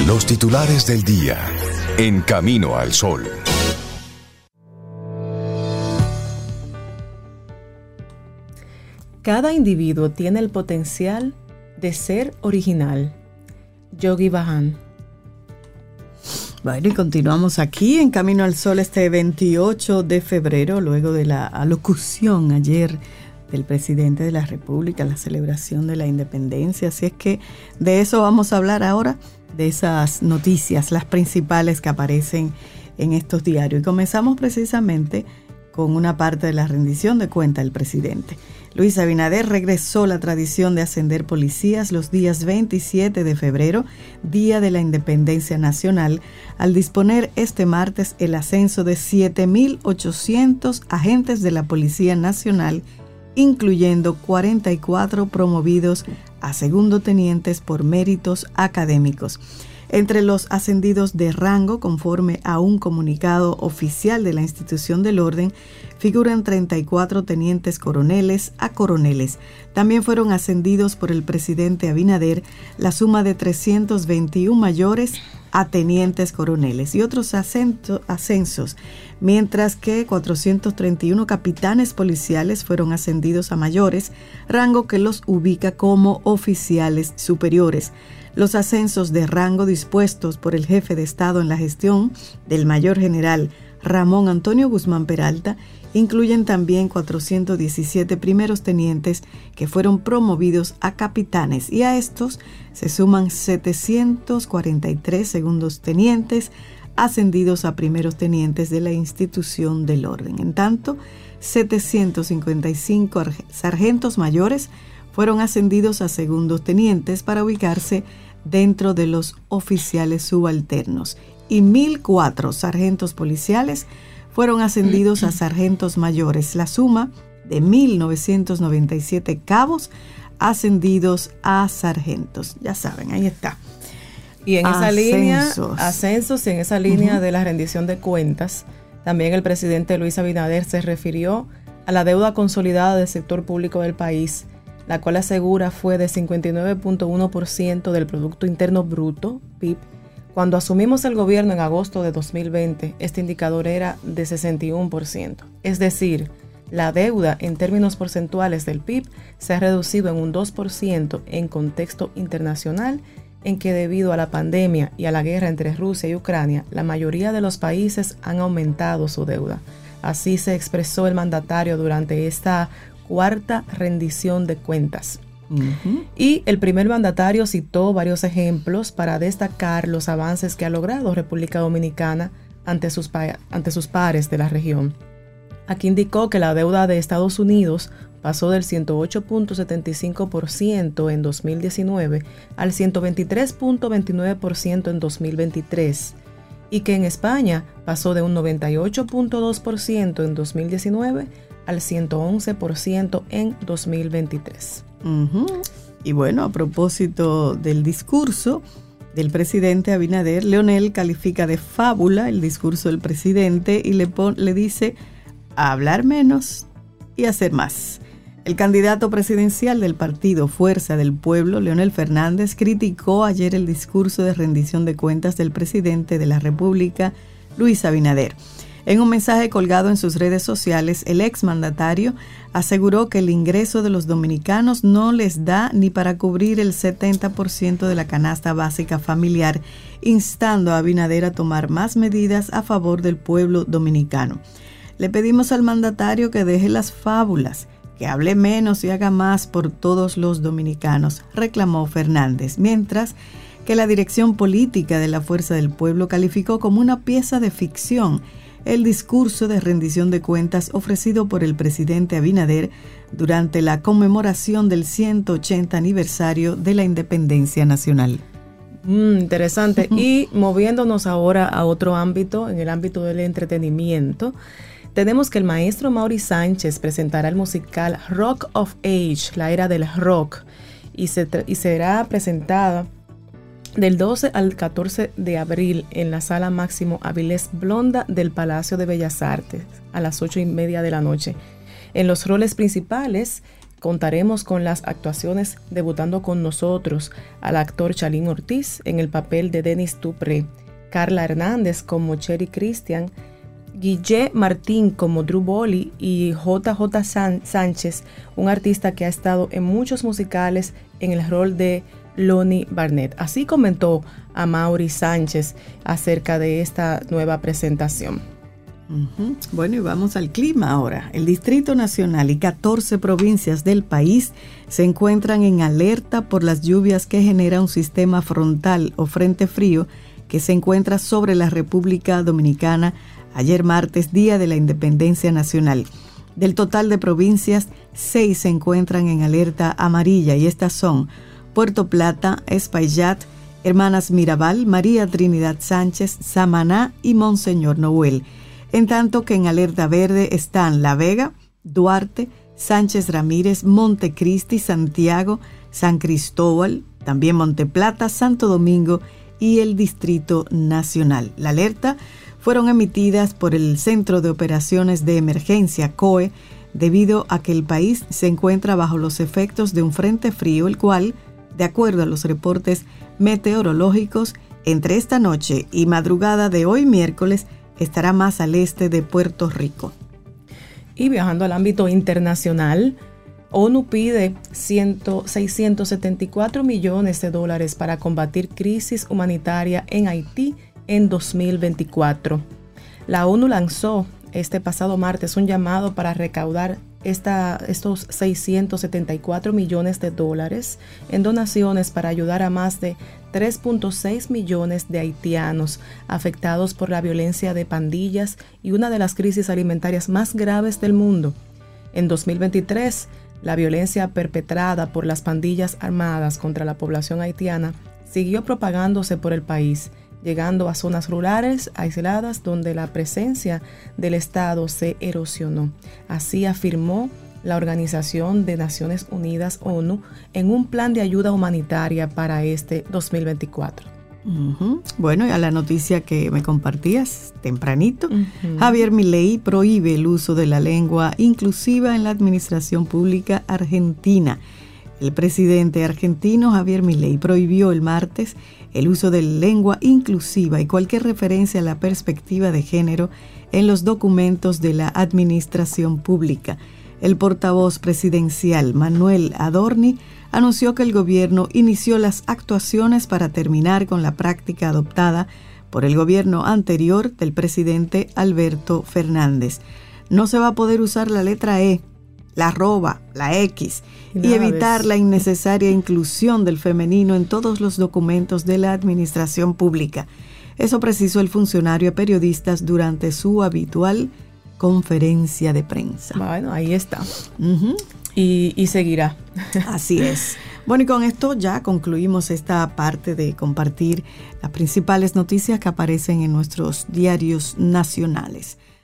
Los titulares del día en Camino al Sol. Cada individuo tiene el potencial de ser original. Yogi Bhajan. Bueno, y continuamos aquí en Camino al Sol este 28 de febrero, luego de la alocución ayer del presidente de la República, la celebración de la independencia. Así es que de eso vamos a hablar ahora, de esas noticias, las principales que aparecen en estos diarios. Y comenzamos precisamente con una parte de la rendición de cuenta del presidente. Luis Abinader regresó la tradición de ascender policías los días 27 de febrero, Día de la Independencia Nacional, al disponer este martes el ascenso de 7.800 agentes de la Policía Nacional, incluyendo 44 promovidos a segundo tenientes por méritos académicos. Entre los ascendidos de rango, conforme a un comunicado oficial de la institución del orden, figuran 34 tenientes coroneles a coroneles. También fueron ascendidos por el presidente Abinader la suma de 321 mayores a tenientes coroneles y otros ascensos, mientras que 431 capitanes policiales fueron ascendidos a mayores, rango que los ubica como oficiales superiores. Los ascensos de rango dispuestos por el jefe de Estado en la gestión del mayor general Ramón Antonio Guzmán Peralta incluyen también 417 primeros tenientes que fueron promovidos a capitanes, y a estos se suman 743 segundos tenientes ascendidos a primeros tenientes de la institución del orden. En tanto, 755 sargentos mayores fueron ascendidos a segundos tenientes para ubicarse dentro de los oficiales subalternos, y 1.004 sargentos policiales fueron ascendidos a sargentos mayores, la suma de 1.997 cabos ascendidos a sargentos. Ya saben, ahí está. Y en esa línea, ascensos, en esa línea de la rendición de cuentas, también el presidente Luis Abinader se refirió a la deuda consolidada del sector público del país, la cual asegura fue de 59.1% del Producto Interno Bruto, PIB. Cuando asumimos el gobierno en agosto de 2020, este indicador era de 61%. Es decir, la deuda en términos porcentuales del PIB se ha reducido en un 2% en contexto internacional, en que debido a la pandemia y a la guerra entre Rusia y Ucrania, la mayoría de los países han aumentado su deuda. Así se expresó el mandatario durante esta cuarta rendición de cuentas. Y el primer mandatario citó varios ejemplos para destacar los avances que ha logrado República Dominicana ante sus pares de la región. Aquí indicó que la deuda de Estados Unidos pasó del 108.75% en 2019 al 123.29% en 2023, y que en España pasó de un 98.2% en 2019 al 111% en 2023. Y bueno, a propósito del discurso del presidente Abinader, Leonel califica de fábula el discurso del presidente y le dice hablar menos y hacer más. El candidato presidencial del partido Fuerza del Pueblo, Leonel Fernández, criticó ayer el discurso de rendición de cuentas del presidente de la República, Luis Abinader. En un mensaje colgado en sus redes sociales, el exmandatario aseguró que el ingreso de los dominicanos no les da ni para cubrir el 70% de la canasta básica familiar, instando a Abinader a tomar más medidas a favor del pueblo dominicano. Le pedimos al mandatario que deje las fábulas, que hable menos y haga más por todos los dominicanos, reclamó Fernández, mientras que la dirección política de la Fuerza del Pueblo calificó como una pieza de ficción el discurso de rendición de cuentas ofrecido por el presidente Abinader durante la conmemoración del 180 aniversario de la independencia nacional. Interesante. Y moviéndonos ahora a otro ámbito, en el ámbito del entretenimiento, tenemos que el maestro Maury Sánchez presentará el musical Rock of Age, la era del rock, y será presentada del 12 al 14 de abril en la Sala Máximo Avilés Blonda del Palacio de Bellas Artes a las 8:30 de la noche. En los roles principales contaremos con las actuaciones debutando con nosotros al actor Chalín Ortiz en el papel de Denis Dupré, Carla Hernández como Cherry Christian, Guille Martín como Drew Bolly y JJ Sánchez, un artista que ha estado en muchos musicales en el rol de Lonnie Barnett. Así comentó Amaury Sánchez acerca de esta nueva presentación. Bueno, y vamos al clima ahora. El Distrito Nacional y 14 provincias del país se encuentran en alerta por las lluvias que genera un sistema frontal o frente frío que se encuentra sobre la República Dominicana ayer martes, Día de la Independencia Nacional. Del total de provincias, 6 se encuentran en alerta amarilla y estas son Puerto Plata, Espaillat, Hermanas Mirabal, María Trinidad Sánchez, Samaná y Monseñor Noel. En tanto que en alerta verde están La Vega, Duarte, Sánchez Ramírez, Montecristi, Santiago, San Cristóbal, también Monteplata, Santo Domingo y el Distrito Nacional. La alerta fueron emitidas por el Centro de Operaciones de Emergencia, COE, debido a que el país se encuentra bajo los efectos de un frente frío, el cual, de acuerdo a los reportes meteorológicos, entre esta noche y madrugada de hoy miércoles, estará más al este de Puerto Rico. Y viajando al ámbito internacional, ONU pide $674 millones para combatir crisis humanitaria en Haití en 2024. La ONU lanzó este pasado martes un llamado para recaudar estos $674 millones en donaciones para ayudar a más de 3.6 millones de haitianos afectados por la violencia de pandillas y una de las crisis alimentarias más graves del mundo. En 2023, la violencia perpetrada por las pandillas armadas contra la población haitiana siguió propagándose por el país, llegando a zonas rurales aisladas donde la presencia del Estado se erosionó. Así afirmó la Organización de Naciones Unidas, ONU, en un plan de ayuda humanitaria para este 2024. Bueno, y a la noticia que me compartías tempranito, Javier Milei prohíbe el uso de la lengua inclusiva en la administración pública argentina. El presidente argentino Javier Milei prohibió el martes el uso de lengua inclusiva y cualquier referencia a la perspectiva de género en los documentos de la administración pública. El portavoz presidencial Manuel Adorni anunció que el gobierno inició las actuaciones para terminar con la práctica adoptada por el gobierno anterior del presidente Alberto Fernández. No se va a poder usar la letra E, la arroba, la X y evitar la innecesaria inclusión del femenino en todos los documentos de la administración pública. Eso precisó el funcionario a periodistas durante su habitual conferencia de prensa. Bueno, ahí está. Y seguirá. Así es. Bueno, y con esto ya concluimos esta parte de compartir las principales noticias que aparecen en nuestros diarios nacionales.